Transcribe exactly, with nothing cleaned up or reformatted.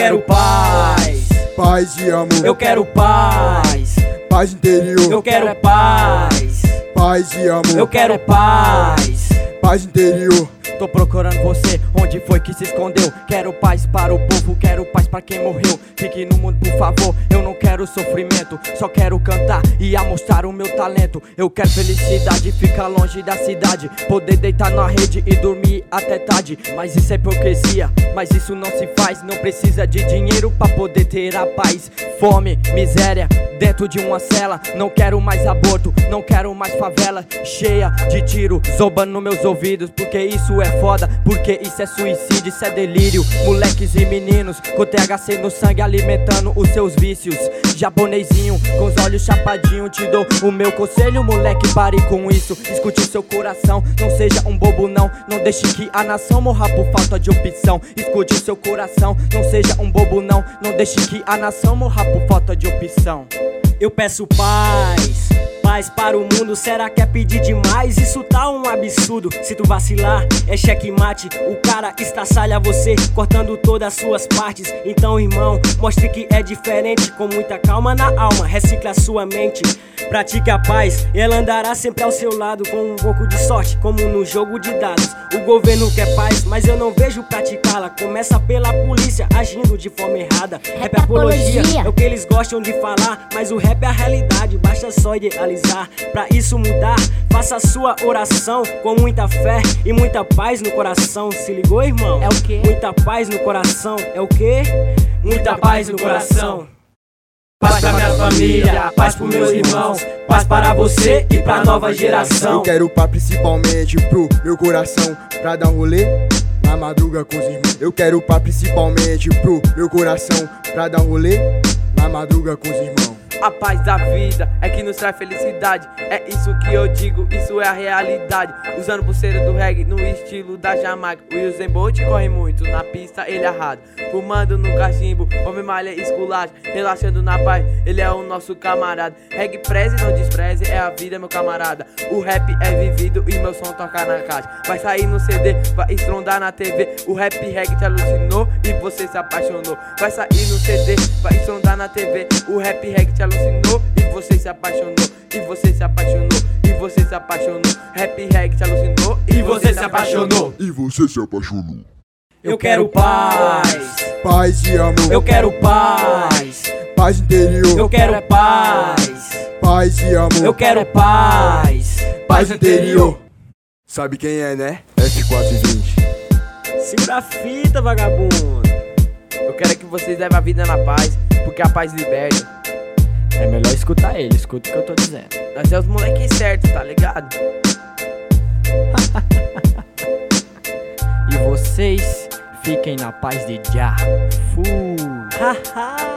quero paz, paz e amor. eu quero paz, Paz interior. eu quero paz, Paz e amor. eu quero paz. Paz interior. Tô procurando você, onde foi que se escondeu? Quero paz para o povo, quero paz para quem morreu. Fique no mundo, por favor, eu não quero sofrimento. Só quero cantar e a mostrar o meu talento. Eu quero felicidade, ficar longe da cidade, poder deitar na rede e dormir até tarde. Mas isso é hipocrisia, mas isso não se faz. Não precisa de dinheiro pra poder ter a paz. Fome, miséria, dentro de uma cela. Não quero mais aborto, não quero mais favela cheia de tiro, zombando nos meus ouvidos. Porque isso é foda, porque isso é suicídio, isso é delírio. Moleques e meninos com T H C no sangue alimentando os seus vícios. Japonesinho, com os olhos chapadinho, te dou o meu conselho, moleque, pare com isso. Escute o seu coração, não seja um bobo não. Não deixe que a nação morra por falta de opção. Escute o seu coração, não seja um bobo não. Não deixe que a nação morra por falta de opção. Eu peço paz, paz para o mundo, será que é pedir demais? Isso tá um absurdo, se tu vacilar é checkmate. O cara estraçalha você, cortando todas as suas partes. Então irmão, mostre que é diferente, com muita calma na alma, recicla a sua mente. Pratique a paz, ela andará sempre ao seu lado, com um pouco de sorte, como no jogo de dados. O governo quer paz, mas eu não vejo praticá-la. Começa pela polícia, agindo de forma errada. Rap é apologia, é o que eles gostam de falar, mas o rap é a realidade, basta só idealizar. Pra isso mudar, faça a sua oração com muita fé e muita paz no coração. Se ligou, irmão? É o quê? Muita paz no coração. É o quê? Muita paz no coração. Paz pra minha família, paz pros meus irmãos, paz para você e pra nova geração. Eu quero paz principalmente pro meu coração, pra dar um rolê na madruga com os irmãos. Eu quero paz principalmente pro meu coração, pra dar um rolê na madruga com os irmãos. A paz da vida é que nos traz felicidade. É isso que eu digo, isso é a realidade. Usando pulseira do reggae no estilo da Jamaica. O Usain Bolt corre muito, na pista ele arrasa. Fumando no cachimbo, homem malha esculacho. Relaxando na paz, ele é o nosso camarada. Reggae preze, não despreze, é a vida meu camarada. O rap é vivido e meu som toca na caixa. Vai sair no C D, vai estrondar na T V. O rap reggae te alucinou e você se apaixonou. Vai sair no C D, vai estrondar na T V. O rap reggae te alucinou e você se apaixonou, e você se apaixonou, e você se apaixonou. Rap reggae te alucinou e você se apaixonou. E você se apaixonou. Eu quero paz, Paz e amor. eu quero paz, Paz interior. eu quero paz, Paz e amor. eu quero paz, Paz interior. Sabe quem é, né? F quatrocentos e vinte. Segura a fita, vagabundo. Eu quero que vocês levem a vida na paz, porque a paz liberta. É melhor escutar ele, escuta o que eu tô dizendo. Nós é os moleques certos, tá ligado? E vocês fiquem na paz de Jah. Fui. Haha.